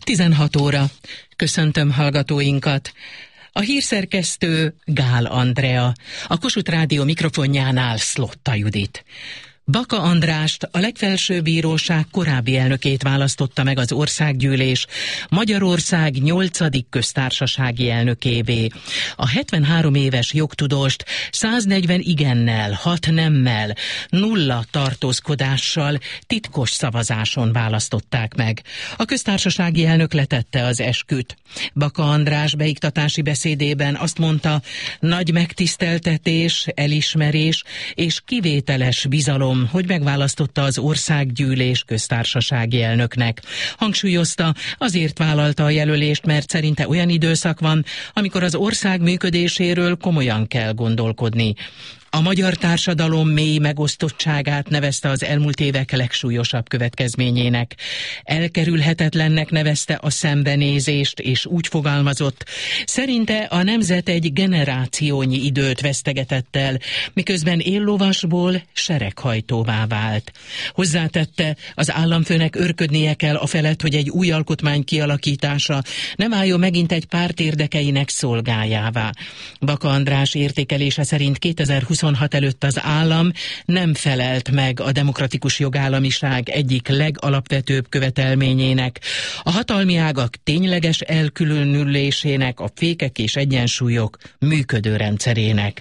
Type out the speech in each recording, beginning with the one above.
16 óra. Köszöntöm hallgatóinkat. A hírszerkesztő Gál Andrea, a Kossuth Rádió mikrofonjánál Szlotta Judit. Baka Andrást, a legfelsőbb bíróság korábbi elnökét választotta meg az országgyűlés Magyarország 8. köztársasági elnökévé. A 73 éves jogtudóst 140 igennel, 6 nemmel, 0 tartózkodással titkos szavazáson választották meg. A köztársasági elnök letette az esküt. Baka András beiktatási beszédében azt mondta, nagy megtiszteltetés, elismerés és kivételes bizalom, hogy megválasztotta az országgyűlés köztársasági elnöknek. Hangsúlyozta, azért vállalta a jelölést, mert szerinte olyan időszak van, amikor az ország működéséről komolyan kell gondolkodni. A magyar társadalom mély megosztottságát nevezte az elmúlt évek legsúlyosabb következményének. Elkerülhetetlennek nevezte a szembenézést, és úgy fogalmazott, szerinte a nemzet egy generációnyi időt vesztegetett el, miközben éllovasból sereghajtóvá vált. Hozzátette, az államfőnek őrködnie kell afelett, hogy egy új alkotmány kialakítása nem álljon megint egy párt érdekeinek szolgájává. Baka András értékelése szerint 2026 előtt az állam nem felelt meg a demokratikus jogállamiság egyik legalapvetőbb követelményének, a hatalmi ágak tényleges elkülönülésének, a fékek és egyensúlyok működő rendszerének.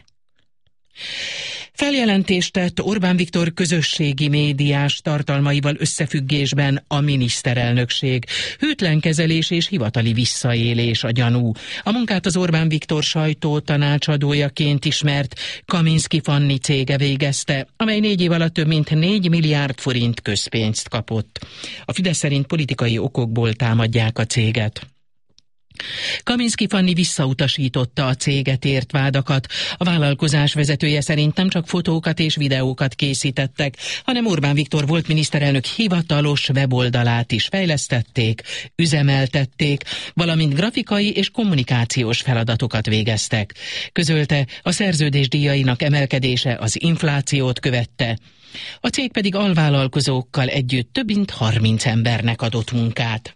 Feljelentést tett Orbán Viktor közösségi médiás tartalmaival összefüggésben a miniszterelnökség. Hűtlen kezelés és hivatali visszaélés a gyanú. A munkát az Orbán Viktor sajtó tanácsadójaként ismert Kaminski Fanni cége végezte, amely 4 év alatt több mint 4 milliárd forint közpénzt kapott. A Fidesz szerint politikai okokból támadják a céget. Kaminski Fanni visszautasította a céget ért vádakat. A vállalkozás vezetője szerint nem csak fotókat és videókat készítettek, hanem Orbán Viktor volt miniszterelnök hivatalos weboldalát is fejlesztették, üzemeltették, valamint grafikai és kommunikációs feladatokat végeztek. Közölte, a szerződésdíjainak emelkedése az inflációt követte. A cég pedig alvállalkozókkal együtt több mint 30 embernek adott munkát.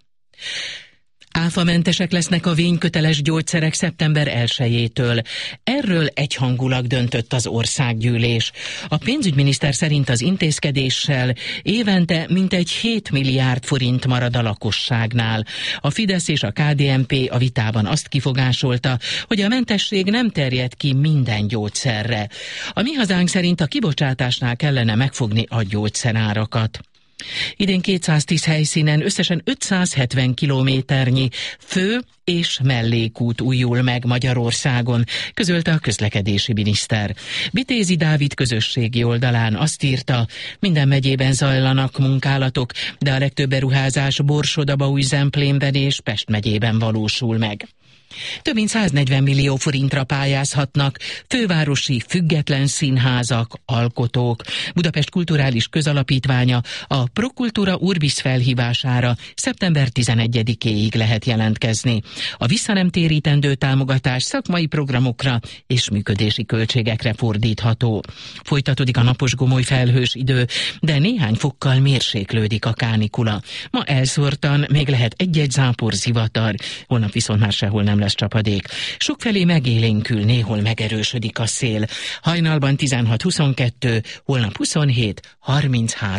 Áfamentesek lesznek a vényköteles gyógyszerek szeptember 1-től. Erről egyhangulag döntött az országgyűlés. A pénzügyminiszter szerint az intézkedéssel évente mintegy 7 milliárd forint marad a lakosságnál. A Fidesz és a KDNP a vitában azt kifogásolta, hogy a mentesség nem terjed ki minden gyógyszerre. A Mi Hazánk szerint a kibocsátásnál kellene megfogni a gyógyszerárakat. Idén 210 helyszínen összesen 570 kilométernyi fő- és mellékút újul meg Magyarországon, közölte a közlekedési miniszter. Vitézi Dávid közösségi oldalán azt írta, minden megyében zajlanak munkálatok, de a legtöbb beruházás Borsod-Abaúj-Zemplénben és Pest megyében valósul meg. Több mint 140 millió forintra pályázhatnak fővárosi független színházak, alkotók. Budapest Kulturális Közalapítványa a Prokultúra Urbis felhívására szeptember 11-éig lehet jelentkezni. A visszanemtérítendő támogatás szakmai programokra és működési költségekre fordítható. Folytatódik a napos gomoly felhős idő, de néhány fokkal mérséklődik a kánikula. Ma elszórtan még lehet egy-egy zápor, zivatar, holnap viszont már sehol nem lesz csapadék. Sokfelé megélénkül, néhol megerősödik a szél. Hajnalban 16-22, holnap 27-33